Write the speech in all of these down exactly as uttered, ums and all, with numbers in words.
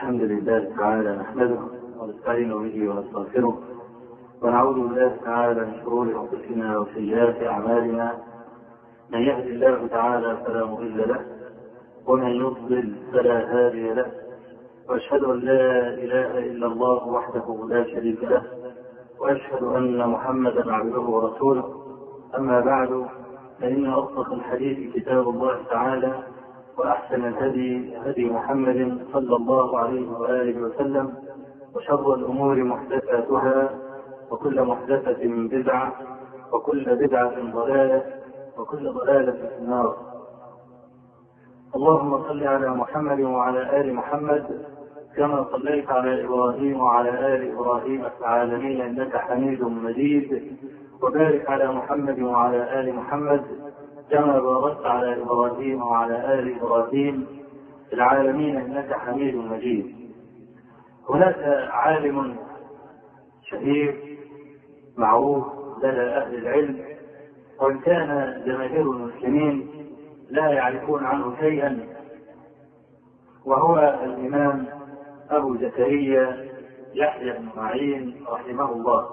الحمد لله تعالى نحمده ونستعين به ونستغفره ونعوذ بالله تعالى من شرور انفسنا وسيئات اعمالنا. من يهد الله تعالى فلا مضل له ومن يضلل فلا هادي له، واشهد ان لا اله الا الله وحده لا شريك له، واشهد ان محمدا عبده ورسوله. اما بعد، فان اصدق الحديث كتاب الله تعالى، وأحسن الهدي هدي محمد صلى الله عليه وآله وسلم، وشر الأمور محدثاتها، وكل محدثة بدعة، وكل بدعة ضلالة، وكل ضلالة في النار. اللهم صل على محمد وعلى آل محمد كما صليت على إبراهيم وعلى آل إبراهيم في العالمين إنك حميد مجيد، وبارك على محمد وعلى آل محمد كما باركت على إبراهيم وعلى آل إبراهيم في العالمين إنك حميد مجيد. هناك عالم شهير معروف لدى أهل العلم، وإن كان جماهير المسلمين لا يعرفون عنه شيئا، وهو الإمام أبو زكريا يحيى بن معين رحمه الله.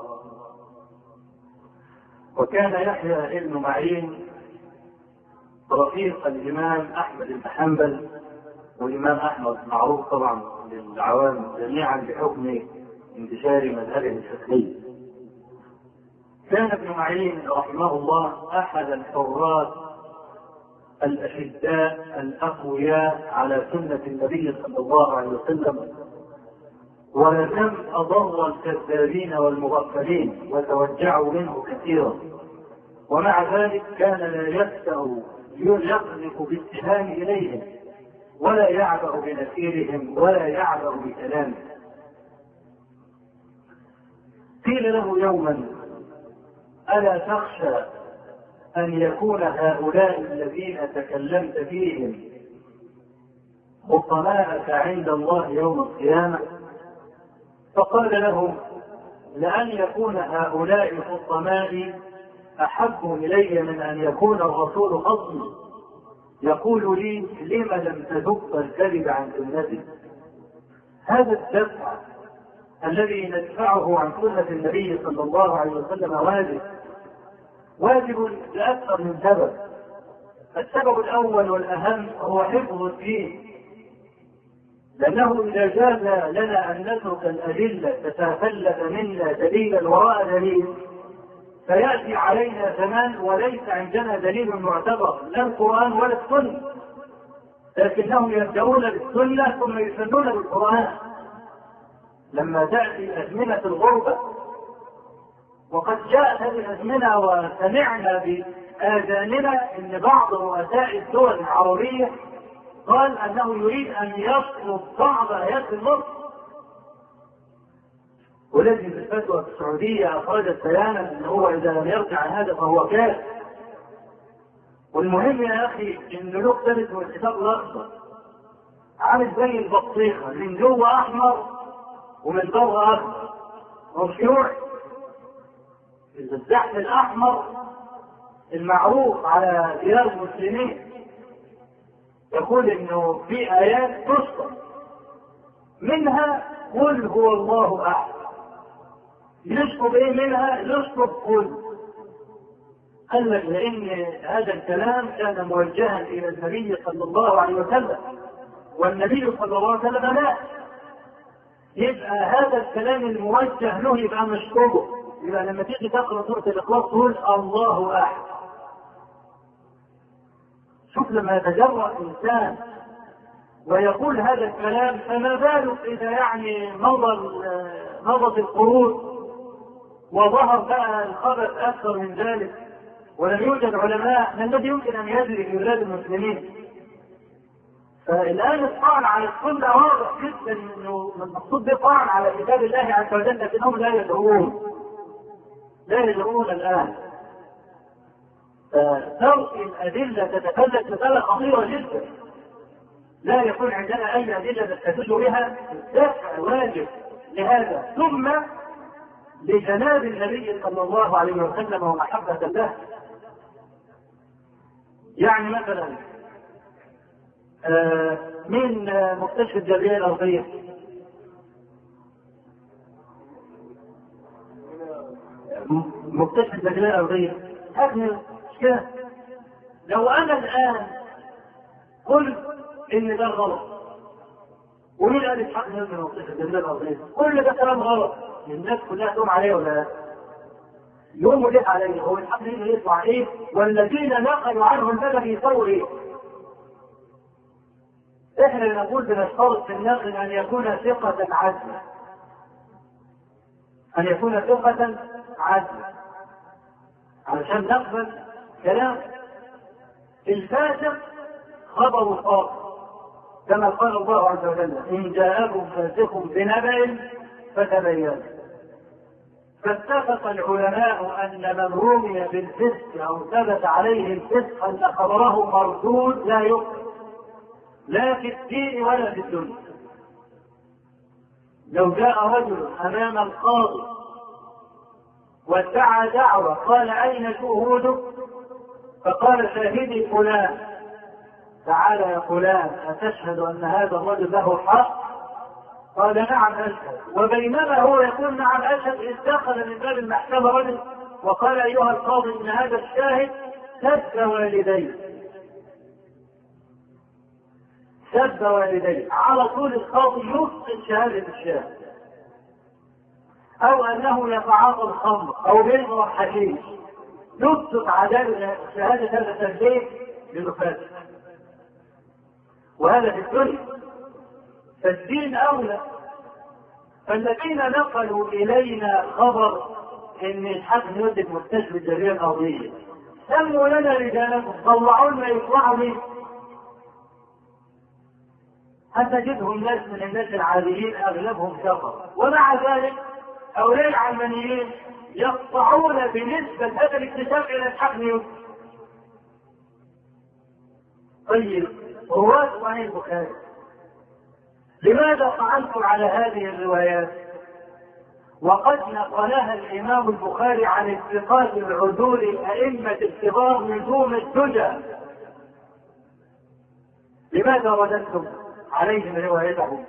وكان يحيى بن معين رفيق الإمام أحمد بن حنبل، والإمام أحمد معروف طبعا للعوام جميعا بحكم انتشار مذهبه الفقهي. كان ابن معين رحمه الله أحد الحراس الأشداء الأقوياء على سنة النبي صلى الله عليه وسلم، ولم أضر الكذابين والمغفلين وتوجعوا منه كثيرا، ومع ذلك كان لا يفتأ يقذف بالسهام إليهم، ولا يعبأ بنفيرهم، ولا يعبأ بكلامه. قيل له يوما: ألا تخشى أن يكون هؤلاء الذين تكلمت فيهم خطماءك عند الله يوم القيامة؟ فقال لهم: لأن يكون هؤلاء خطمائي أحب إلي من أن يكون الرسول خصمي يقول لي: لم لم تدق الكذب عن سنتي؟ هذا الدفع الذي ندفعه عن سنة النبي صلى الله عليه وسلم واجب واجب لأكثر من سبب. السبب الأول والأهم هو حفظ الدين، لأنه إذا جاز لنا أن نترك الأدلة تتفلت منا دليلا وراء دليل، فيأتي علينا زمان وليس عندنا دليل معتبر، لا القرآن ولا السنة، لكنهم يبدأون بالسنة ثم يسنون بالقرآن. لما تأتي أزمنة الغربة، وقد جاءت هذه الأزمنة وسمعنا بآذاننا أن بعض رؤساء الدول العربية قال أنه يريد أن يطلب بعض آيات النص، ولكن الفتوى في السعودية أخرجت بيانا أنه هو إذا لم يرجع عن هذا فهو كافر. والمهم يا أخي إن له ثالث والكتاب الأخضر عامل زي البطيخة، من جوه أحمر ومن بره أخضر، مرشوع. إذا الزحف الأحمر المعروف على ديار المسلمين يقول إنه في آيات تذكر منها قل هو الله أحد، يشطب ايه منها؟ يشطب قل. قال لك لان هذا الكلام كان موجها الى النبي صلى الله عليه وسلم، والنبي صلى الله عليه وسلم لا، يبقى هذا الكلام الموجه له يبقى مشطوبه. يبقى لما تيجي تقرا سوره الاخلاص تقول الله احد. شوف لما يتجرأ انسان ويقول هذا الكلام، فما بالك اذا يعني مضى مضت القرون وظهر بقى الخبث أكثر من ذلك، ولم يوجد علماء. ما الذي يمكن أن يجري في بلاد المسلمين؟ فالآن الطعن على السنة واضح جدا أنه المقصود بطعن على كتاب الله عز وجل، لكنهم لا يدرون لا يدرون الآن. فترك الأدلة تتفلت مسألة خطيرة جدا، لا يكون عندنا أي أدلة نستدل بها، الدفع واجب لهذا، ثم لجناب النبي صلى الله عليه وسلم ومحبة له. يعني مثلا من مكتشف الجاذبية الأرضية مكتشف الدجلة الأرضية هذه مش كده. لو أنا الآن قلت إن ده غلط ومين قال الحق من مكتشف الدجلة الأرضية؟ كل ده كلام غلط، الناس كلها تقوم عليه ولا لا؟ يقوموا ليه عليه؟ هو الحق هنا يطلع إيه؟ والذين نقلوا عنه البلد يسووا إيه؟ إحنا نقول بنشترط في النقل أن يكون ثقة عدلا، أن يكون ثقة عدلا علشان نقبل كلام. الفاسق خبر خاطئ كما قال الله عز وجل إن جاءكم فاسق بنبأ فتبينوا. فاتفق العلماء أن من رمي بالفسق أو ثبت عليه الفسق أن خبره مردود لا يقبل لا في الدين ولا في الدنيا. لو جاء رجل أمام القاضي وادعى دعوة قال أين شهودك؟ فقال شاهدي فلان، تعال يا فلان أتشهد أن هذا الرجل له حق؟ قال نعم أشهد. وبينما هو يقول نعم أشهد إذ دخل من باب المحكمة رجل وقال أيها القاضي إن هذا الشاهد سب والديه سب والديه على طول القاضي يفقد شهادة الشاهد، أو أنه يتعاطى الخمر أو بيضرب حشيش يفقد عدالة شهادة هذا التسبيح للفاسق. وهذا في الدنيا، فالدين أولى. فالذين نقلوا إلينا خبر إن الحق يدرك مكتشف الجريمة الأرضية سموا لنا رجالكم طلعوا لنا يطلعوا ليه؟ هتجدهم ناس من الناس العاديين أغلبهم كفر، ومع ذلك هؤلاء العلمانيين يقطعون بنسبة هذا الاكتشاف إلى الحق يدرك. طيب رواة صحيح البخاري لماذا طعنتم على هذه الروايات وقد نقلها الإمام البخاري عن الثقات العدول الأئمة الكبار نجوم الدجى؟ لماذا رددتم عليهم روايتهم؟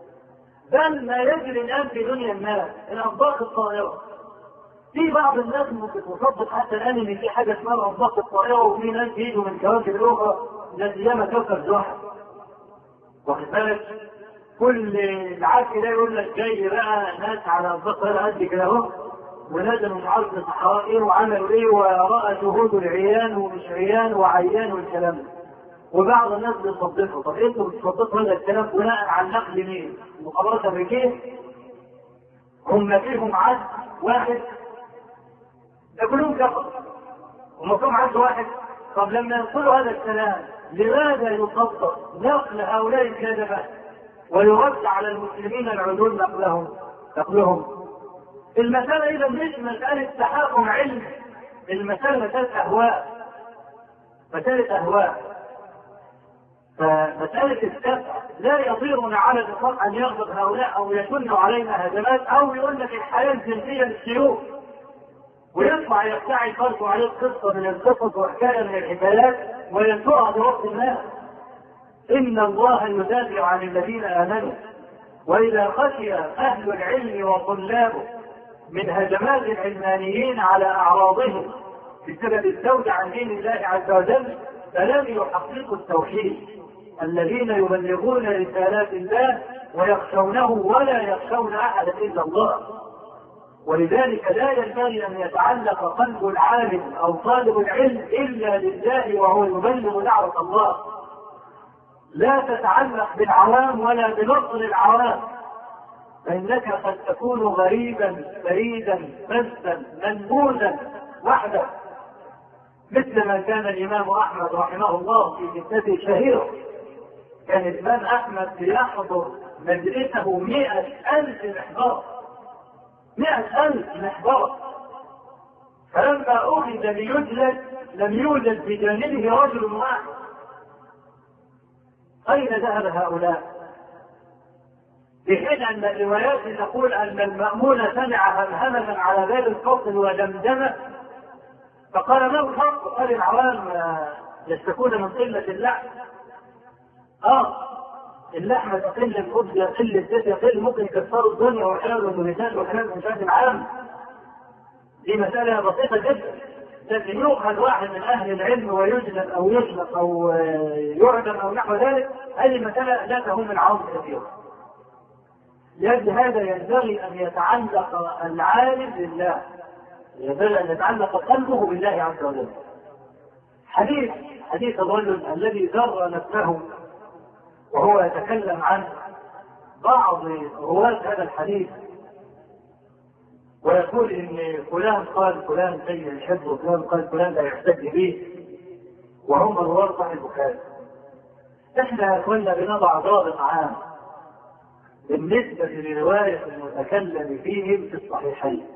بل ما يجري الآن في دنيا الناس الأطباق الطائرة، في بعض الناس ممكن تصدق حتى الآن إن في حاجة اسمها الأطباق الطائرة، وفي ناس يجوا من كواكب الأخرى نسيما كوكب زحل. واخد بالك؟ كل العاك ده يقول لك جاي بقى ناس على أطباق طائرة قد كده أهو، ونزلوا من عرض الصحراء إيه وعملوا إيه ورأى شهود العيان ومش عيان وعيان والكلام ده. وبعض الناس بيصدقوا. طب انتوا بتصدقوا هذا الكلام بناء على نقل مين؟ المخابرات الامريكيه؟ هم فيهم عدد واحد؟ ده كلهم كفر. هم فيهم عدد واحد؟ طب لما ينقلوا هذا الكلام لماذا يصدق نقل هؤلاء الكذبه ويرد على المسلمين العدول نقلهم؟ نقلهم. المساله اذا مش مساله تحاكم علمي، المساله مساله اهواء. مساله اهواء. فمسألة السبع لا يضيرنا على الإطلاق أن يغضب هؤلاء أو يشنوا علينا هجمات أو يقول لك الحياة الجنسية للسيوف ويطلع يفتعي فرقه عليه قصة من القصص وحكاية من الحكايات وينشرها بوقت الناس. إن الله يدافع عن الذين آمنوا، وإذا خشي أهل العلم وطلابه من هجمات العلمانيين على أعراضهم بسبب الزوج عن دين الله عز وجل فلم يحققوا التوحيد، الذين يبلغون رسالات الله ويخشونه ولا يخشون احدا الا الله. ولذلك لا ينبغي ان يتعلق قلب العالم او طالب العلم الا لله وهو يبلغ دعوه الله. لا تتعلق بالعوام ولا بنصر العوام، فانك قد تكون غريبا فريدا فزا منبوذا وحدك، مثل ما كان الإمام أحمد رحمه الله في جدته الشهيرة. كان الإمام أحمد يحضر مجلسه مئة ألف محضر، مئة ألف محضر، فلما أخذ ليجلد لم يوجد بجانبه رجل واحد. أين ذهب هؤلاء؟ في حين أن الروايات تقول أن المأمون سمع همهمة على باب الصوت ودمدمة فقال ما الحق؟ قال العوام يشتكون من قلة اللحم. اه اللحمة تقل، الخبز يقل، الزيت يقل، ممكن يكسروا الدنيا ويحلوا النساء ويحلوا النساء العام. دي مسألة بسيطة جدا، لكن يؤخذ واحد من أهل العلم ويجلد أو يطلق أو يعدم أو نحو ذلك، هذه المسألة لا تهم العام كثيرا. لأجل هذا ينبغي أن يتعلق العالم بالله، ينبغي أن يتعلق قلبه بالله عز وجل. حديث حديث الرجل الذي ذر نفسه وهو يتكلم عن بعض رواة هذا الحديث ويقول ان فلان قال فلان سيء الحفظ وفلان قال فلان لا يحتج به، وهم رواه صحيح البخاري. احنا كنا بنضع ضابط عام بالنسبه لروايه المتكلم فيهم في الصحيحين.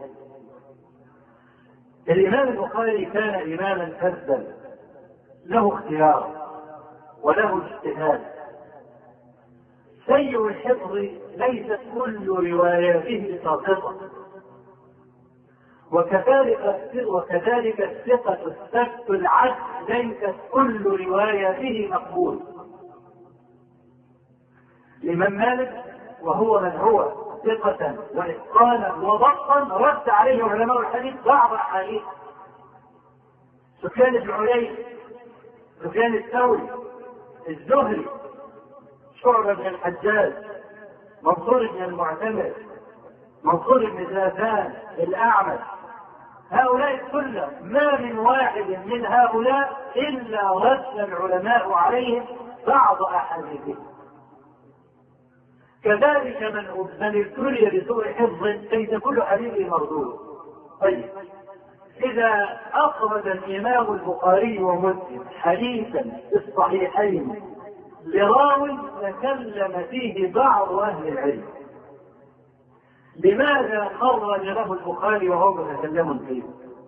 الامام البخاري كان اماما فذا له اختيار وله اجتهاد. سيء الحفظ ليست كل رواياته ساقطه، وكذلك وكذلك الثقة الثبت العدل ليست كل رواياته مقبول. الإمام مالك وهو من هو ثقة وإتقانا وضبطا رد عليه علماء الحديث بعض أحاديث. سفيان بن عيينة، سفيان الثوري، الزهري، شعبة بن الحجاج، منصور بن المعتمر، منصور بن زادان، الأعمش، هؤلاء كلهم ما من واحد من هؤلاء إلا رد العلماء عليهم بعض أحاديثهم. كذلك من من ابتلي بسوء حفظ ليس كل حديث مردود. طيب، إذا أخرج الإمام البخاري ومسلم حديثا في الصحيحين لراو تكلم فيه بعض أهل العلم، لماذا خرج له البخاري وهو متكلم فيه؟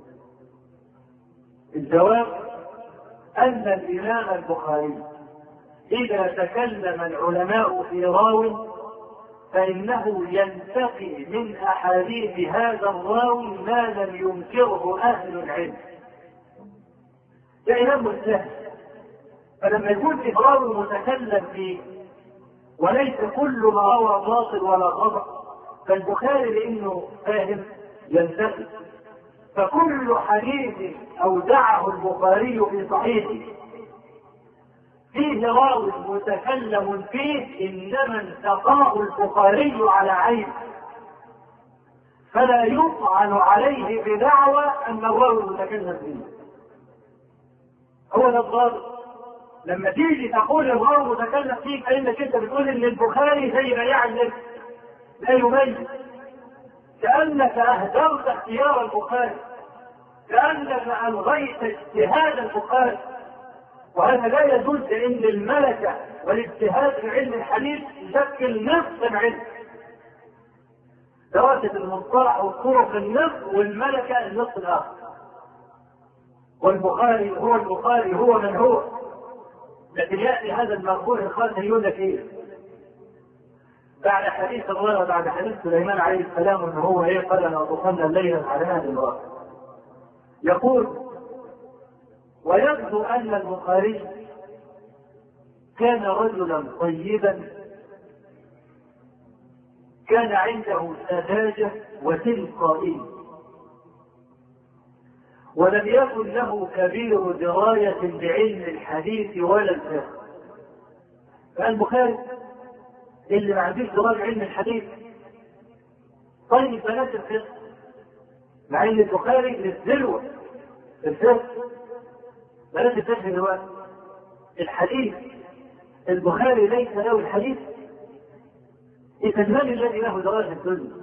الجواب أن الإمام البخاري إذا تكلم العلماء في راو فإنه ينتقي من أحاديث هذا الراوي ما لم ينكره أهل العلم. ده إمام مجتهد، فلما يكون في راوي متكلم فيه وليس كل ما روى باطل ولا خطأ، فالبخاري لأنه فاهم ينتقي. فكل حديث أودعه البخاري في صحيحه فيه راوي متكلم فيه إنما انتقاه البخاري على عين، فلا يطعن عليه بدعوى أن الراوي متكلم فيه. هو ده الضابط. لما تيجي تقول الراوي متكلم فيه فإنك أنت بتقول إن البخاري زي ما يعلم لا يميز، كأنك أهدرت اختيار البخاري، كأنك ألغيت اجتهاد البخاري. وهذا لا يجوز، لأن الملكة والاجتهاد في علم الحديث يشكل نصف العلم. دراسة المصطلح والطرق النصف، والملكة النصف الآخر. والبخاري هو البخاري هو من هو، لكن يأتي هذا المقبول الخاسر يقول لك إيه؟ بعد حديث الله وبعد حديث سليمان عليه السلام أنه هو إيه قال أنا أطفلنا الليل على هذه المرأة. يقول: ويبدو أن البخاري كان رجلا طيبا، كان عنده سذاجة وتلقائية، ولم يكن له كبير دراية بعلم الحديث ولا الفقه. فالبخاري اللي ما عندوش دراية علم الحديث طيب بلاش الفقه، مع ان البخاري للذروة الفقه، بلاش الفقه دلوقتي. الحديث البخاري ليس له الحديث، إذا من الذي له دراية الدنيا؟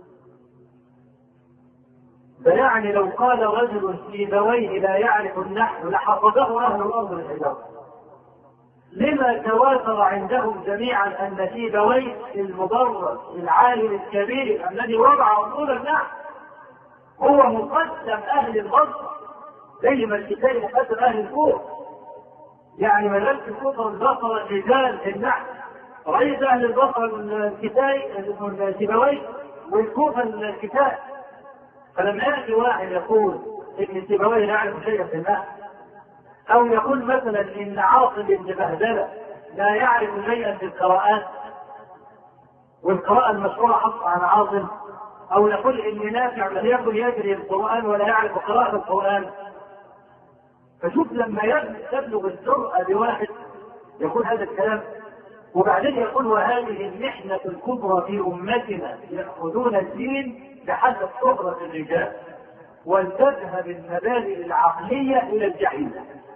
فيعني لو قال رجل سيبويه لا يعرف النحو لحفظه أهل الأرض بالحجارة. لما تواتر عندهم جميعا أن سيبويه المدرس العالم الكبير الذي وضع أصول النحو هو مقدم أهل البصر، زي ما الكتاب مقدم أهل الكوفة. يعني مدرسة الكوفة والبصرة رجال النحو، رئيس أهل البصرة الكتاب سيبويه، والكوفة الكتاب. فلما يأتي واحد يقول إن سيبويه لا يعرف شيئا في النحو، أو يقول مثلا إن عاصم بن بهدلة لا يعرف شيئا في القراءات، والقراءة المشهورة حفص عن عاصم، أو نقول إن نافع لم يكن يجري القرآن ولا يعرف قراءة القرآن. فشوف لما تبلغ الجرأة بواحد يقول هذا الكلام، وبعدين يقول وهذه المحنة الكبرى في أمتنا يأخذون الدين بحسب شهرة الرجال وتذهب المبادئ العقلية إلى الجحيم.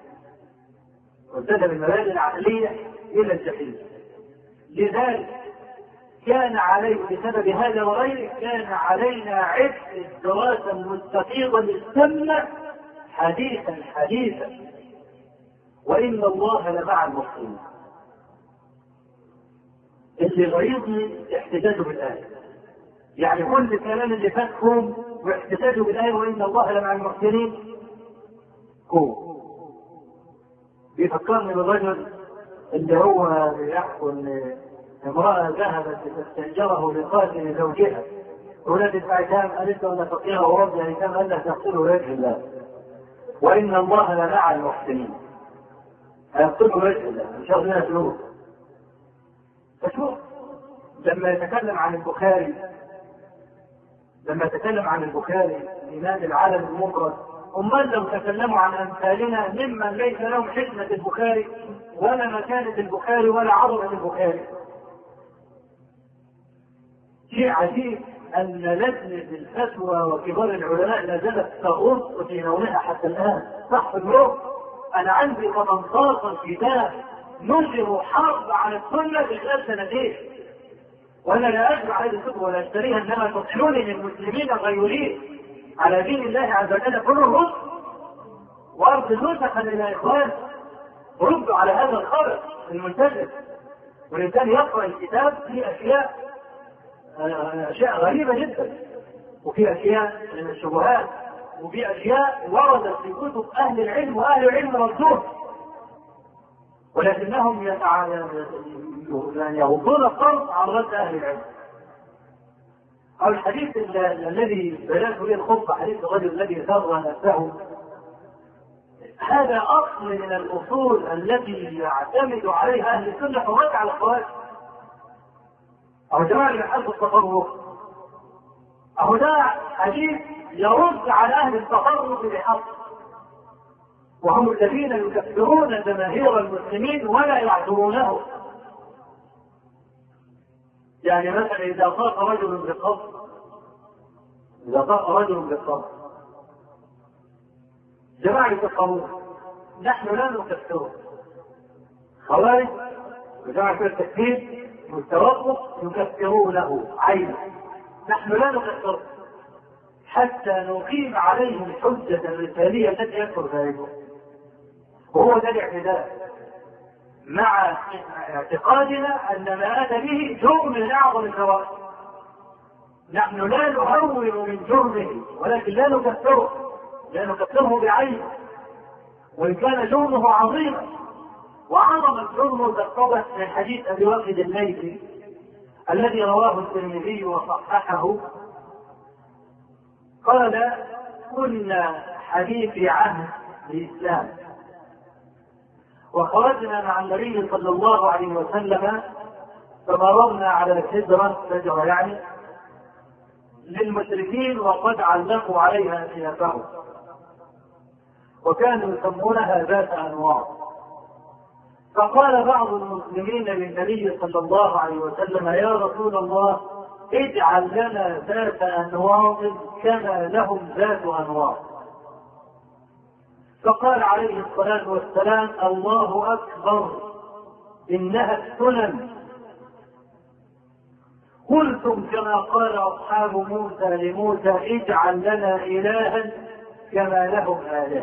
وتذهب المبادئ العقلية إلى الجحيم. لذلك كان عليه بسبب هذا وغيره كان علينا عبء الدراسة المستفيضة للسنة حديثا حديثا، وإن الله لمع المحسنين. اللي غيظني احتجاجه بالآية، يعني كل الكلام اللي فاتهم واحتجاجه بالآية وإن الله لمع المحسنين هو بيفكرني بالرجل اللي هو بيحكوا ان امرأة ذهبت تستأجره لقاتل زوجها، ولاد الأيتام قالت له أنا فقيرة ورب الأيتام قال لها تغسله وجه الله، وإن الله لمع المحسنين. هيغسله وجه الله مش هياخد فلوس. فشوف لما يتكلم عن البخاري لما يتكلم عن البخاري الإمام العالم المفرد، أمال لو تكلموا عن أمثالنا ممن ليس لهم حكمة البخاري ولا مكانة البخاري ولا عظمة البخاري. شيء عجيب أن لجنة الفتوى وكبار العلماء لا زالت تغوص في نومها حتى الآن. صح اليوم أنا عندي ثمانية عشر كتاب نشروا حرب على السنة في خلال سنتين، وأنا لا أجمع هذه الكتب ولا أشتريها، إنما تطحنوني للمسلمين الغيورين على دين الله عز وجل كل الرسل وأرض نسخا إلى إخوان ردوا على هذا الخبر المنتشر. والإنسان يقرأ الكتاب في أشياء أشياء غريبة جدا، وفي أشياء من الشبهات، وفي أشياء وردت في كتب أهل العلم وأهل العلم ردوه، ولكنهم يغضون الطرف عن رد أهل العلم. أو الحديث الذي بدأت به الخطبة، حديث الرجل الذي ذر نفسه، هذا أصل من الأصول التي يعتمد عليها أهل السنة فوات على الخوارج. أو جماعة يحب التطرف، أو ده حديث يرد على أهل التطرف بحق، وهم الذين يكفرون جماهير المسلمين ولا يعذرونه. يعني مثلا إذا طاق رجل بالقبض إذا طاق رجل بالقبض جماعة القانون نحن لا نكفره. خوارج جماعة التكفير والتوقف يكفرونه عينا، نحن لا نكفره حتى نقيم عليه الحجة الرسالية التي يكفر ذلك، وهو ده الاعتداء مع اعتقادنا أن ما أتى به جرم من أعظم الكبائر. نحن لا نهون من جرمه ولكن لا نكفره لا نكفره بعينه، وإن كان جرمه عظيما. وعظم الجرم تقتضى من حديث أبي واقد الليثي الذي رواه الترمذي وصححه، قال كنا حديث عهد الإسلام وخرجنا مع النبي صلى الله عليه وسلم فمررنا على الحجرة شجرة يعني للمشركين وقد علقوا عليها أسنافهم، وكانوا يسمونها ذات أنواط. فقال بعض المسلمين للنبي صلى الله عليه وسلم يا رسول الله اجعل لنا ذات أنواط كما لهم ذات أنواط. فقال عليه الصلاة والسلام الله أكبر إنها السنن. قلتم كما قال أصحاب موسى لموسى اجعل لنا إلها كما لهم آلهة.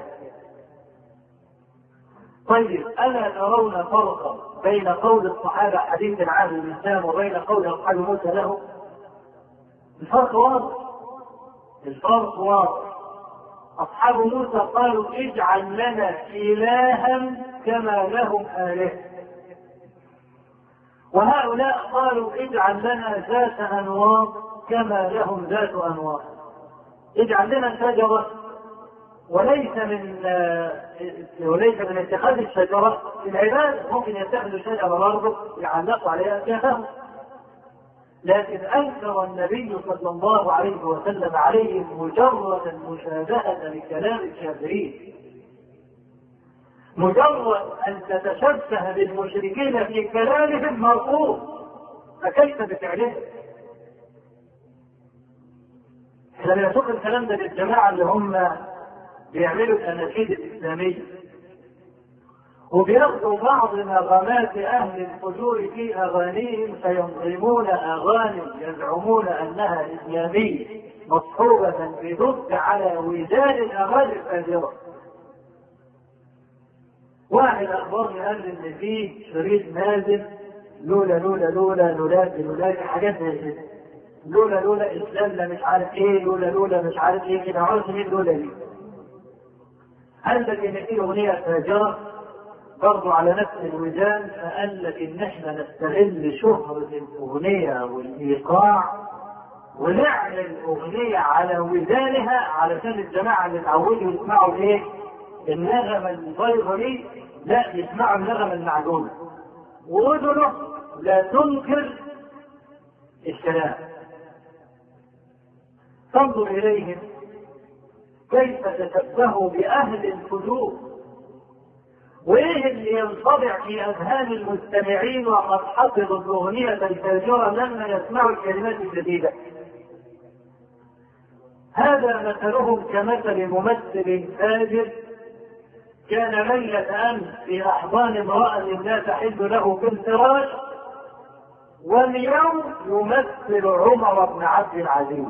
طيب ألا ترون فرقا بين قول الصحابة حديث العهد الإسلام وبين قول أصحاب موسى له؟ الفرق واضح الفرق واضح أصحاب موسى قالوا اجعل لنا إلها كما لهم آلهة، وهؤلاء قالوا اجعل لنا ذات أنواط كما لهم ذات أنواط. اجعل لنا شجرة، وليس من وليس من اتخاذ الشجرة في العبادة، ممكن يتخذوا شجرة برضه يعلقوا عليها أسنافهم، لكن أنكر النبي صلى الله عليه وسلم عليهم مجرد المشابهة لكلام الكافرين، مجرد أن تتشبه بالمشركين في كلامهم مرفوض، فكيف بفعلهم؟ لما نشوف الكلام ده للجماعة اللي هم بيعملوا الأناشيد الإسلامية وبياخذوا بعض نغمات أهل الفجور في أغانيهم فينظمون أغاني يزعمون أنها إسلامية مصحوبة بضد على وزان الأغاني الفاجرة. واحد أخبرني قال إن فيه شريط نازل لولا لولا لولا لولا لولا حاجات زي كده، لولا لولا إسلامنا مش عارف إيه، لولا لولا مش عارف إيه كده، عارف مين لولا دي؟ قال لك إن في أغنية فاجرة برضو على نفس الوزان، فقال لك إن إحنا نستغل شهرة الأغنية والإيقاع ونعمل أغنية على وزانها علشان الجماعة اللي اتعودوا يسمعوا إيه؟ النغمة البيضة دي، لا يسمعوا النغمة المعدولة، وأذنه لا تنكر الكلام. تنظر إليهم كيف تشبهوا بأهل الفجور، وإيه اللي ينطبع في أذهان المستمعين وقد حفظوا الأغنية الفاجرة لما يسمعوا الكلمات الجديدة. هذا مثلهم كمثل ممثل فاجر كان ليلة أمس في أحضان امرأة لا تحل له في الفراش، واليوم يمثل عمر بن عبد العزيز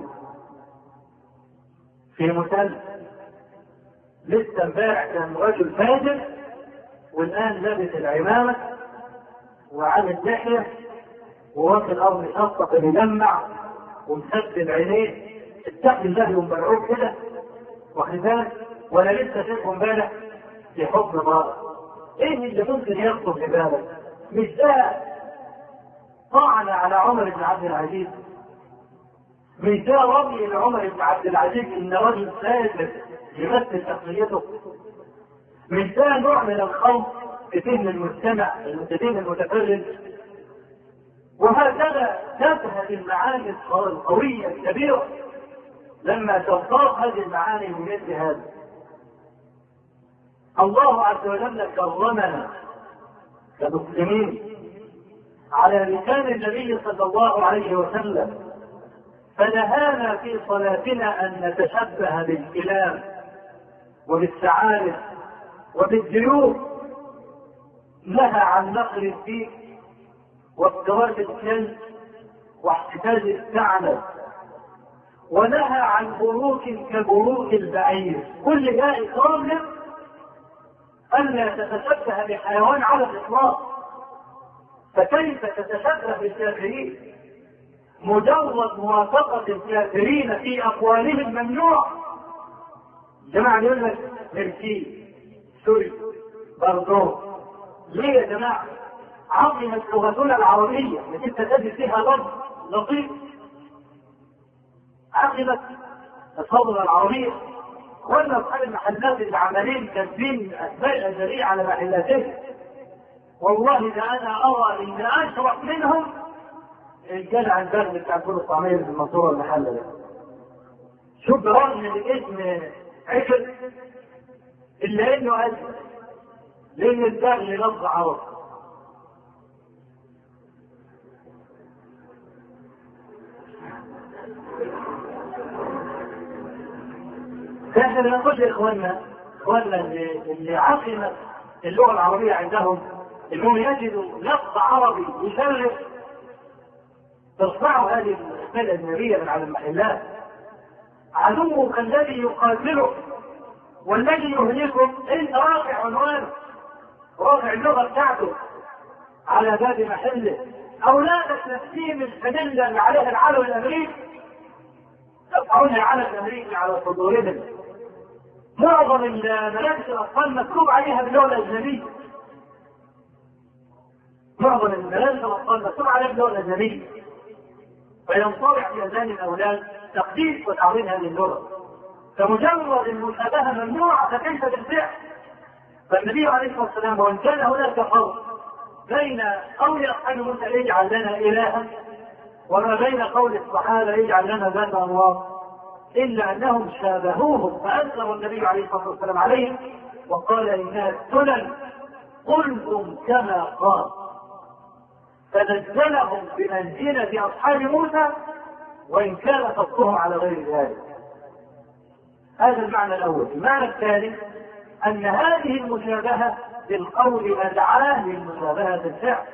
في مسلسل. لسه امبارح كان رجل فاجر والآن لابس العمامة وعامل لحية وواخد الأرض شطة بيلمع ومسدد عينيه، اتقي الله يوم مرعوب كده، واخد بالك؟ ولا لسه شايفه امبارح في حكم بارك. ايه اللي ممكن يخطر في بالك؟ مش ده طعن على عمر بن عبد العزيز؟ مش ده رمي لعمر بن عبد العزيز ان رجل فاسد يمثل شخصيته؟ مش ده نوع من الخوف في ذهن المستمع في ذهن المتفرج؟ وهكذا تذهب المعاني القوية الكبيرة لما تنطلق هذه المعاني من مثل هذا. الله عز وجل كرمنا كمسلمين على لسان النبي صلى الله عليه وسلم، فنهانا في صلاتنا أن نتشبه بالكلام وبالثعالب وبالجيوب، نهى عن نقل الديك وافتراش الكلب واحتجاج الثعلب، ونهى عن بروك كبروك البعير. كل ده إكرام له ألا تتشبه بحيوان على الإطلاق. فكيف تتشبه بالكافرين؟ مجرد موافقة الكافرين في أقوالهم ممنوع. جماعة يقول لك ميرسي سوري باردون، ليه يا جماعة؟ عظمت لغتنا العربية لكن تجد فيها لفظ لطيف، عظمت الصدر العربية. ولا اصحاب المحلات اللي عمالين كاتبين اسماء اجريه على محلاتهم، والله ده انا ارى ان اشرف منهم الجدع البرد بتاع كل الطعميه في المنصوره المحله ده. شوف برغم ان الاسم عشر الا انه اسود، لان البغل لفظ عربي. فاحنا بنقول لاخواننا اخواننا اللي, اللي عقمت اللغه العربيه عندهم انهم يجدوا لفظ عربي يشرف، ترفعوا هذه الاسماء الاجنبيه من على المحلات. عدوك الذي يقاتله والذي يهلكه انت رافع عنوانه، رافع اللغه بتاعته على باب محله. اولادك نفسهم الفانيلا اللي عليها العلم الامريكي يرفعون العلم الامريكي على صدورهم. معظم الملابس الاطفال مكتوب عليها باللغه الاجنبيه. معظم الملابس الاطفال مكتوب عليها باللغه الاجنبيه. فينطبع في اذهان الاولاد تقديس وتعظيم هذه اللغه. فمجرد المشابهه ممنوعه، فكيف بالفعل؟ فالنبي عليه الصلاه والسلام وان كان هناك فرق بين قول اصحاب موسى اجعل لنا الها وما بين قول الصحابة يجعل لنا ذات أنوار إلا أنهم شابهوهم فأنكر النبي عليه الصلاة والسلام عليهم وقال إنها السنن قلتم كما قال، فنزلهم بمنزلة أصحاب موسى وإن كان قصدهم على غير ذلك. هذا المعنى الأول. المعنى الثاني أن هذه المشابهة بالقول أدعاه للمشابهة بالفعل.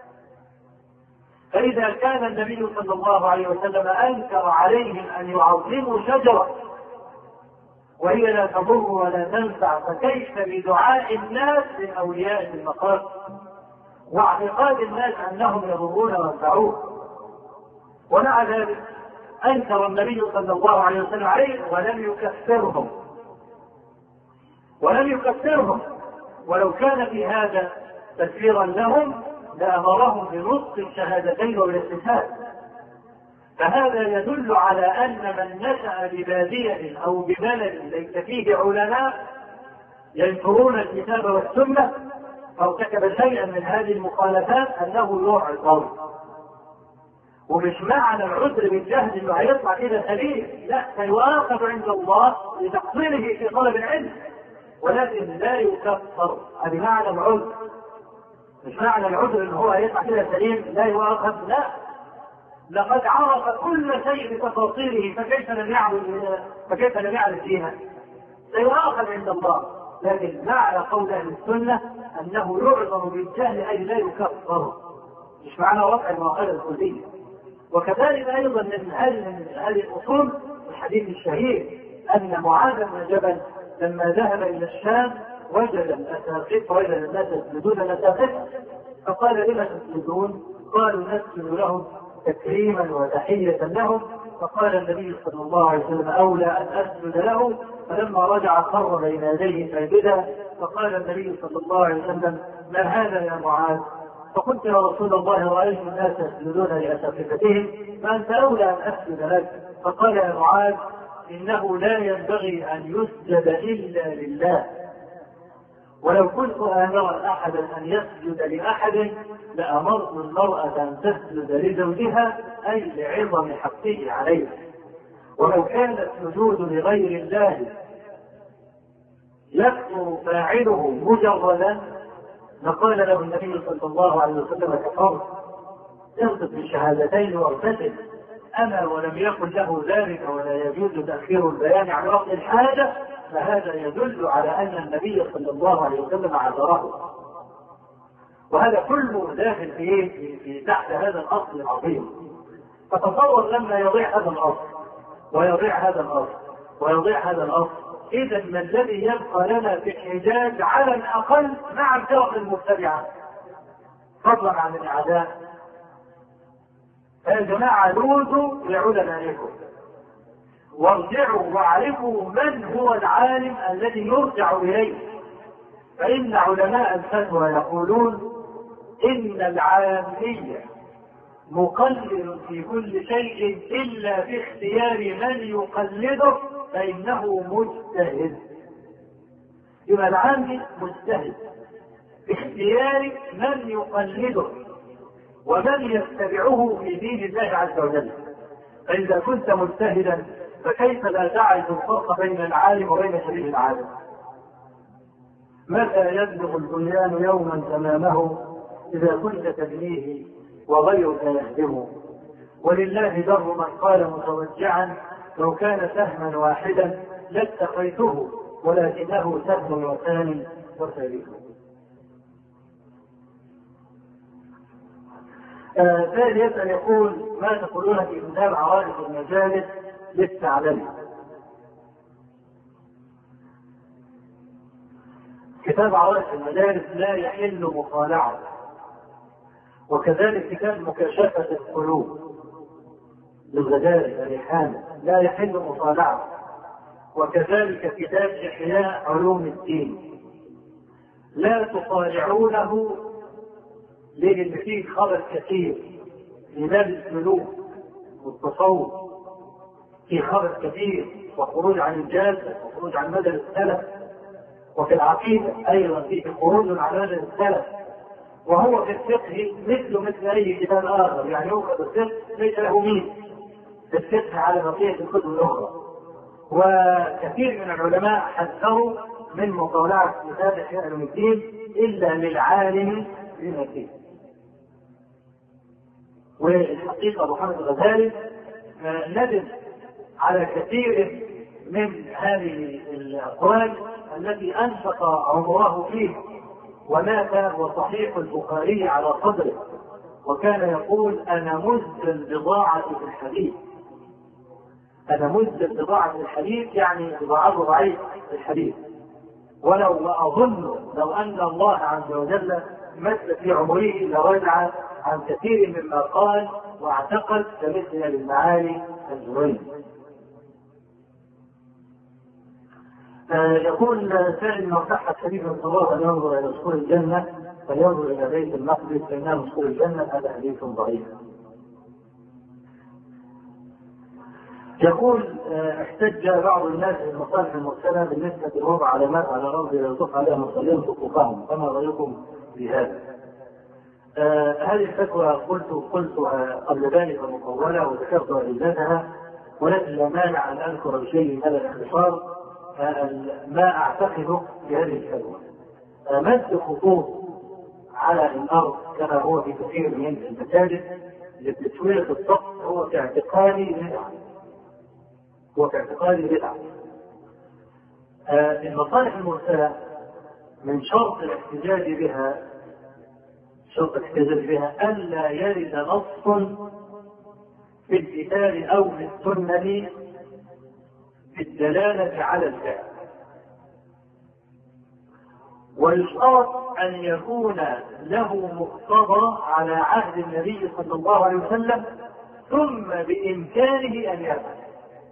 فإذا كان النبي صلى الله عليه وسلم أنكر عليهم أن يعظموا شجرة وهي لا تضر ولا تنفع، فكيف بدعاء الناس لأولياء المقام واعتقاد الناس أنهم يضرون وينفعون؟ ومع ذلك أنكر النبي صلى الله عليه وسلم عليهم ولم يكفرهم ولم يكفرهم ولو كان في هذا تكفيرا لهم لأمرهم بنطق الشهادتين والاستشهاد. فهذا يدل على أن من نشأ ببادية أو ببلد ليس فيه علماء ينكرون الكتاب والسنة فارتكب شيئا من هذه المخالفات أنه يعذر. ومش معنى العذر بالجهل انه هيطلع كده سليم، لا، سيؤاخذ عند الله لتقصيره في طلب العلم ولكن لا يكفر. هذه معنى العذر، مش معنى العذر ان هو هيطلع كده سليم لا يؤاخذ، لا، لقد عرف كل شيء بتفاصيله فكيف لم يعرف فكيف لم يعرف فيها؟ سيؤاخذ عند الله. لكن معنى قول اهل السنه انه يعذر بالجهل اي لا يكفر، مش معنى رفع المؤاخذه الكليه. وكذلك ايضا من هذه الاصول الحديث الشهير ان معاذ بن جبل لما ذهب الى الشام وجد الاساقفه وجد الناس يسجدون الاساقفه فقال لما تسجدون؟ قالوا نسجد لهم تكريما وتحيه لهم. فقال النبي صلى الله عليه وسلم اولى ان اسجد له. فلما رجع خر بين يديه ساجدا فقال النبي صلى الله عليه وسلم ما هذا يا معاذ؟ فقلت يا رسول الله رايت الناس يسجدون لاساقفتهم فانت اولى ان اسجد لك. فقال يا معاذ انه لا ينبغي ان يسجد الا لله، ولو كنت امرا احدا ان يسجد لاحد لامرت المراه ان تسجد لزوجها اي لعظم حقه عليها. ولو كان السجود لغير الله يكثر فاعله مجردا لقال له النبي صلى الله عليه وسلم كفرت، انطق بالشهادتين واغتسل. اما ولم يكن له ذلك ولا يجوز تاخير البيان عن وقت الحاجه فهذا يدل على ان النبي صلى الله عليه وسلم عذره. وهذا كله داخل في في, في تحت هذا الاصل العظيم. فتصور لما يضيع هذا الاصل ويضيع هذا الاصل ويضيع هذا الاصل اذا ما الذي يبقى لنا في الحجاج على الاقل مع الفرق المبتدعه فضلا عن الاعداء؟ يا جماعه لوذوا لعلمائكم وارجعوا واعرفوا من هو العالم الذي يرجع اليه. فان علماء الفتوى يقولون ان العامية مقلد في كل شيء الا في اختيار من يقلده فانه مجتهد. يبقى العامي مجتهد في اختيار من يقلده ومن يتبعه في دين الله عز وجل. فاذا كنت مجتهدا فكيف لا تعرف الفرق بين العالم وبين شبيه العالم؟ متى يبلغ البنيان يوما تمامه اذا كنت تبنيه وغيرك يهدمه؟ ولله در من قال متوجعا لو كان سهما واحدا لاتقيته ولكنه سهم وثاني وثالث. ثاني يسأل يقول ما تقولون في كتاب عوائد المجالس للثعلبي؟ كتاب عوائد المجالس لا يحل مطالعه، وكذلك كتاب مكاشفة القلوب للغزالي الريحاني لا يحل مطالعه، وكذلك كتاب إحياء علوم الدين لا تطالعونه لأن فيه خبر كثير في باب السلوك والتصوف، في خبر كثير وخروج عن الجاده وخروج عن مدى السلف، وفي العقيده ايضا فيه خروج عن مدى السلف وهو في الفقه مثل مثل أي كتاب آخر، يعني يوجد الفقه ليس له ميزة في الفقه على بقية الكتب الأخرى. وكثير من العلماء حذروا من مطالعة كتاب إحياء علوم الدين إلا للعالم بما فيه. والحقيقة أبو حامد الغزالي ندم على كثير من هذه الأقوال التي أنفق عمره فيه، ومات وصحيح البخاري على صدره، وكان يقول أنا مزد البضاعة في الحديث. أنا مزد البضاعة في الحديث يعني بضاعة ضعيف في الحديث. ولو أظن لو أن الله عز وجل مد في عمره لرجع عن كثير مما قال واعتقد كمثل للمعالي الجويني. يقول سائل من صح الحديث من الله أن ينظر إلى دخول الجنة فينظر إلى بيت المقدس فإنها دخول الجنة، هذا حديث ضعيف. يقول احتج بعض الناس بالمصالح المرسلة بالنسبة لوضع علامات على الأرض يطوف عليها المصلين سقوطهم، فما رأيكم بهذا؟ آه هذه الفتوى قلت قلتها قبل ذلك مطولة وذكرت علتها، ولكن لا مانع أن أذكر شيء من هذا الاختصار ما أعتقده بهذه الفتوى. آه مد خطوط على الأرض كما هو في كثير من المساجد لتسوية السقف هو كاعتقادي بدعة، هو كاعتقادي بدعة. آه المصالح المرسلة من شرط الاحتجاج بها شرط الاحتجاج بها ألا يرد نص في الكتاب أو في السنة في الدلالة على الفعل، ويشترط أن يكون له مقتضى على عهد النبي صلى الله عليه وسلم ثم بإمكانه أن يفعل.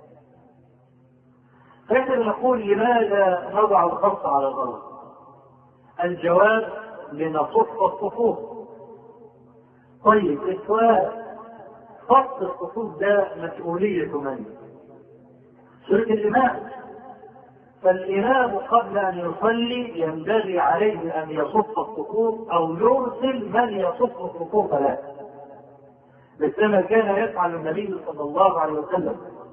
فإحنا نقول لماذا نضع الخط على الأرض؟ الجواب لنصف الصفوف. طيب السؤال، خط الصفوف ده مسؤولية من؟ سلك الإمام. فالإمام قبل أن يصلي ينبغي عليه أن يصف الصفوف أو يرسل من يصف الصفوف له، مثل كان يفعل النبي صلى الله عليه وسلم،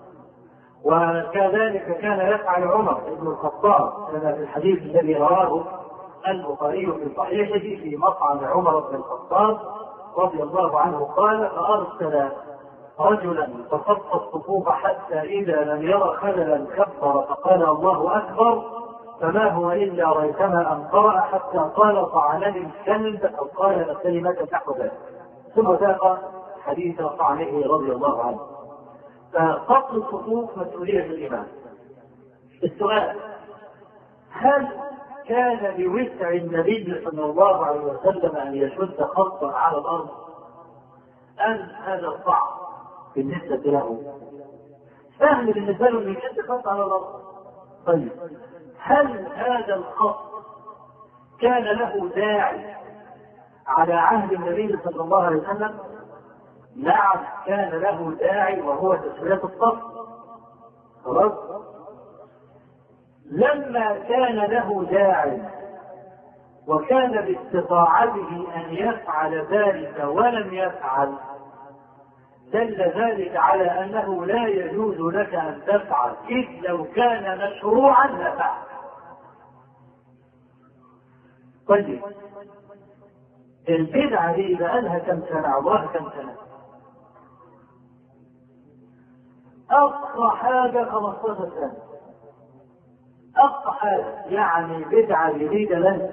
وكذلك كان يفعل عمر بن الخطاب كما في الحديث الذي رواه البخاري في صحيحه في مطعم عمر بن الخطاب رضي الله عنه قال فأرسل رجلا فصف الصفوف حتى إذا لم ير خللا كبر فقال الله أكبر فما هو إلا ريثما أن قرأ حتى قال طعنني الكلب أو قال الكلمة نحو ذلك، ثم ساق حديث طعنه رضي الله عنه. فخط الصفوف مسؤولية الإمام. السؤال، هل كان بوسع النبي صلى الله عليه وسلم أن يشد خطا على الأرض أم هذا صعب بالنسبة له؟ سهل بالنسبة له أن يشد خط على الأرض. طيب هل هذا الخط كان له داعي على عهد النبي صلى الله عليه وسلم؟ نعم كان له داعي وهو تسوية الصف. خلاص؟ لما كان له داعي وكان باستطاعته أن يفعل ذلك ولم يفعل دل ذلك على أنه لا يجوز لك أن تفعل، إذ لو كان مشروعا لفعل. طيب البدعة دي بقى لها كم سنة؟ عمرها كم سنة؟ أقصى حاجة خمسطاشر سنة. أقصى حاجة يعني بدعة جديدة لن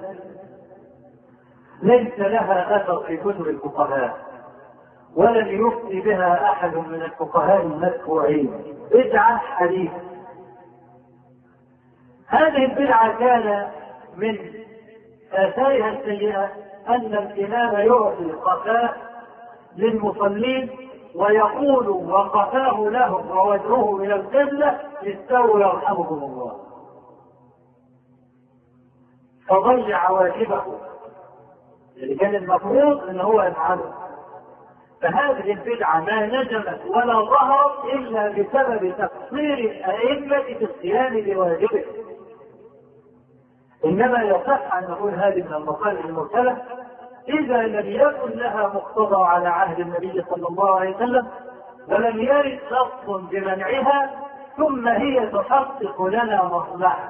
ليس لها أثر في كتب الفقهاء ولن يفتي بها أحد من الفقهاء المتبوعين، بدعة حديثة. هذه البدعة كان من آثارها السيئة أن الإمام يعطي قفاء للمصلين ويقول وقفاه لهم ووجهه إلى القبلة استووا يرحمكم الله، فضيع واجبه اللي كان المفروض ان هو يفعله. فهذه البدعة ما نجمت ولا ظهرت الا بسبب تقصير الائمة في القيام بواجبه. انما يصح ان نقول هذه من المصالح المرسلة إذا لم يكن لها مقتضى على عهد النبي صلى الله عليه وسلم ولم يرد نص بمنعها، ثم هي تحقق لنا مصلحة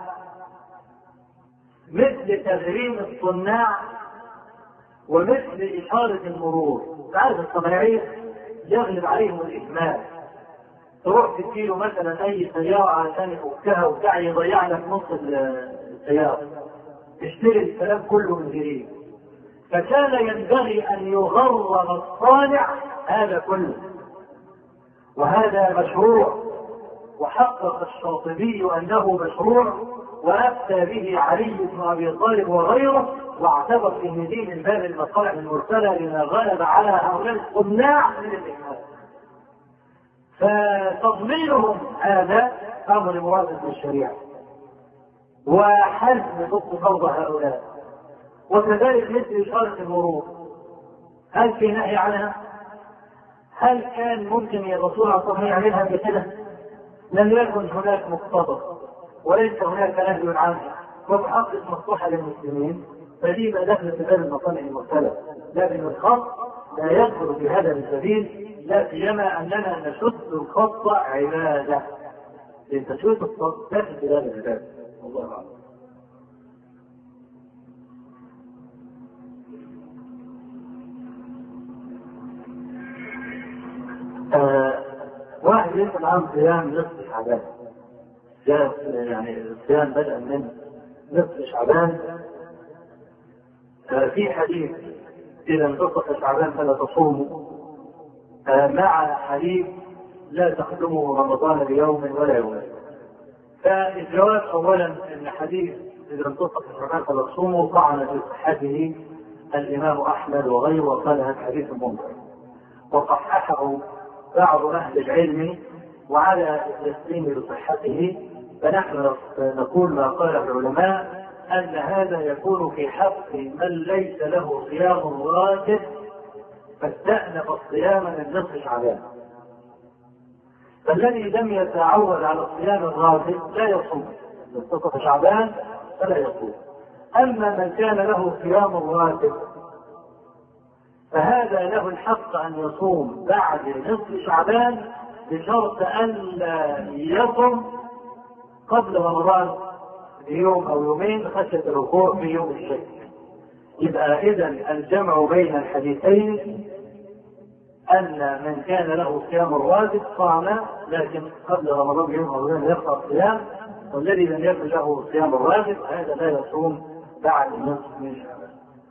مثل تغريم الصناع ومثل إشارة المرور. تعرف الصناعية يغلب عليهم الإهمال، تروح تديله مثلا أي سيارة عشان يفكها وبتاع يضيع لك نص السيارة، تشتري الكلام كله من جديد. فكان ينبغي أن يغرم الصانع هذا كله، وهذا مشروع، وحقق الشاطبي أنه مشروع، وأفتى به علي بن أبي طالب وغيره، واعتبر ان دي من باب المصالح المرسله لما غلب على هؤلاء الصناع من الإهمال. فتضمينهم هذا امر مرادف للشريعه وحزم ضد فرض هؤلاء. وكذلك مثل اشاره المرور، هل في نهي عنها؟ هل كان ممكن الرسول عليه الصلاه والسلام يعملها بكده؟ لم يكن هناك مقتضى وليس هناك نهي عنها، وتحقق مصلحه للمسلمين، فدي ما دخل في باب المصالح المرسله. لكن الخط لا يدخل في هذا السبيل، لا سيما اننا نشد الخط عباده، لان تشويش الخط داخل في باب العباده. والله اعلم. آه واحد يسأل عن صيام نصف شعبان، يعني الصيام بدأ من نصف شعبان. آه في حديث إذا انتصف شعبان فلا تصوموا، آه مع حديث لا تخدموا رمضان بيوم ولا يومين. فالجواب أولا أن حديث إذا انتصف شعبان فلا تصوموا طعن في صحته الإمام أحمد وغيره، وقال هذا حديث منكر، وصححه بعض أهل العلم وعلى التسليم بصحته. فنحن نقول ما قال العلماء أن هذا يكون في حق من ليس له صيام راتب فاستأنف الصيام من نصف شعبان، فالذي لم يتعود على الصيام الراتب لا يصوم نصف شعبان فلا يصوم. أما من كان له صيام راتب فهذا له الحق أن يصوم بعد نصف شعبان بشرط أن لا يصم قبل رمضان بيوم أو يومين خشية الوقوع في يوم الشك. يبقى إذن الجمع بين الحديثين أن من كان له صيام الراتب صام لكن قبل رمضان بيوم أو يومين يقطع الصيام، والذي لم يكن له صيام الراتب هذا لا يصوم بعد نصف من شعبان.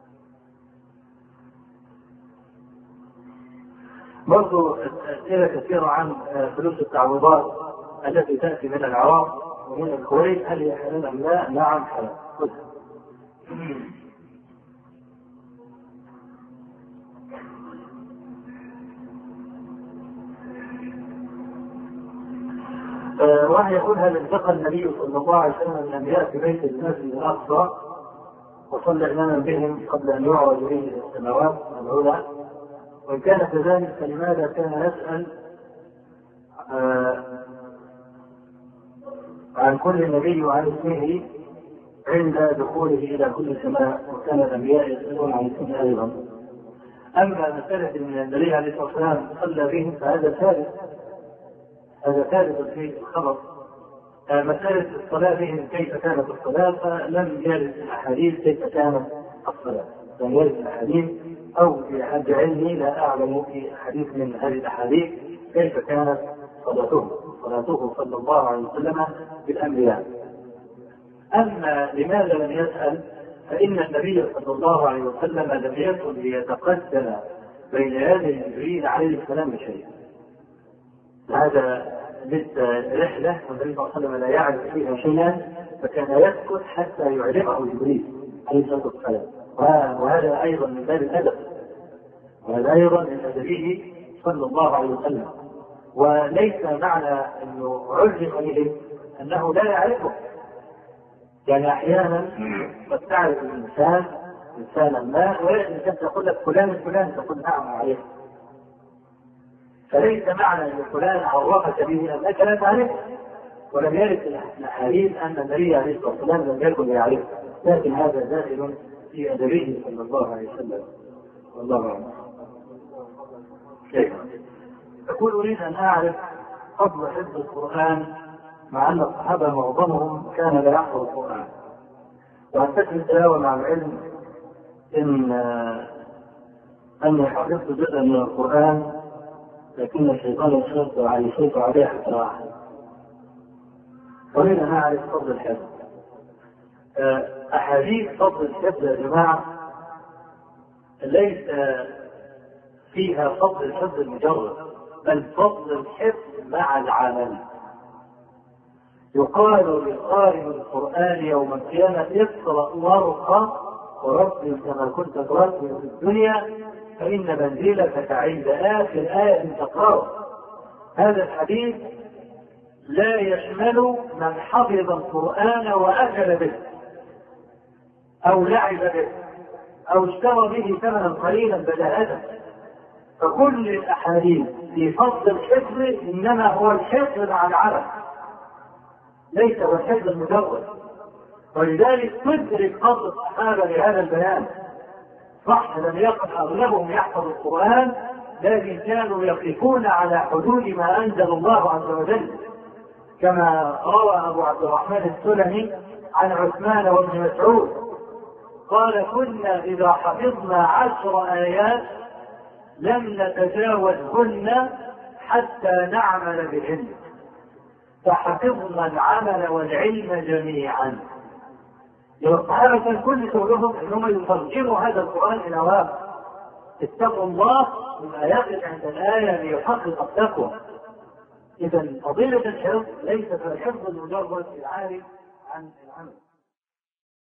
برضو أسئلة كثيرة عن فلوس التعويضات التي تأتي من العراق ومن الكويت، هل هي حلال أم لا؟ نعم حلال. واحد يقول هل انتقل النبي صلى الله عليه وسلم من الأنبياء في بيت المسجد الأقصى وصلى إماما بهم قبل أن يعرج به إلى السماوات العلى؟ وإن كان كذلك فلماذا كان يسأل آه عن كل نبي وعن اسمه عند دخوله إلى كل سماء، وكان الأنبياء يسألون عن اسمه أيضا؟ أما مسألة من النبي عليه الصلاة والسلام صلى بهم فهذا ثابت، هذا ثابت في الخبر. آه مسألة الصلاة بهم كيف كانت الصلاة فلم يرد الأحاديث كيف كانت الصلاة، لم يرد الأحاديث أو في حد علمي لا أعلم في حديث من هذه الأحاديث كيف كانت صلاته صلاته صلى الله عليه وسلم بالأنبياء. أما لماذا لم يسأل؟ فإن النبي صلى الله عليه وسلم لم يكن ليتقدم بين يدي جبريل عليه السلام بشيء. هذا لسه رحلة والنبي صلى الله عليه وسلم لا يعرف فيها شيئا، فكان يسكت حتى يعلمه جبريل عليه الصلاة والسلام. وهذا أيضا من باب الأدب، وهذا أيضا من أدبه صلى الله عليه وسلم. وليس معنى أنه علم إليه أنه لا يعرفه، يعني أحيانا قد تعرف الإنسان إنسانا ما وإنسان تقول لك فلان فلان تقول نعم عليه، فليس معنى أن فلان عرفك به أنك لا تعرفه. ولم يرد الحديث أن النبي عليه الصلاة والسلام لم يكن يعرفه، لكن هذا داخل في أدبه صلى الله عليه وسلم. والله أعلم. كيف؟ أقول أريد أن أعرف فضل حفظ القرآن مع أن الصحابة معظمهم كان لا يحفظ القرآن، وأتيت التلاوة مع العلم إن أني حفظت جزءا من القرآن لكن الشيطان يسيطر عليه يسيطر عليه حتى واحد. أريد أن أعرف فضل الحفظ. أحاديث فضل الحفظ يا جماعة ليس فيها فضل الحفظ المجرد، بل فضل الحفظ مع العمل. يقال لقارئ القرآن يوم القيامة اقرأ وارقى ورتل كما كنت ترتل في الدنيا فإن منزلتك عند آخر آية تقرأ. هذا الحديث لا يشمل من حفظ القرآن وأكل به أو لعب به أو اشترى به ثمنا قليلا بداهة. فكل الأحاديث في فضل الحفظ إنما هو الحفظ مع العمل، ليس هو الحفظ المجرد. ولذلك تدرك فضل الصحابة لهذا البيان. صح لم يكن أغلبهم يحفظ القرآن، لكن كانوا يقفون على حدود ما أنزل الله عز وجل، كما روى أبو عبد الرحمن السلمي عن عثمان وابن مسعود قال: كنا إذا حفظنا عشر آيات لم نتجاوزهن حتى نعمل بهن، فحفظنا العمل والعلم جميعا. الصحابة كان كل شغلهم انهم يترجموا هذا القرآن الى واقع. اتقوا الله بما يقف عند الآية ليحقق التقوى. إذا فضيلة الحفظ ليست الحفظ المجرد العارف عن العمل.